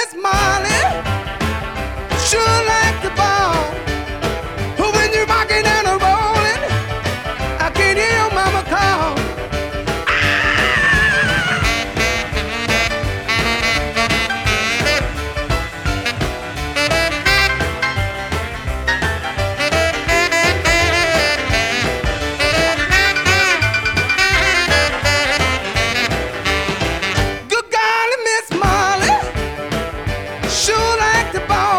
Miss Molly, sure like the ball. When you're rocking and a rolling, I can hear your mama call. Good golly, Miss Molly, sure like the ball.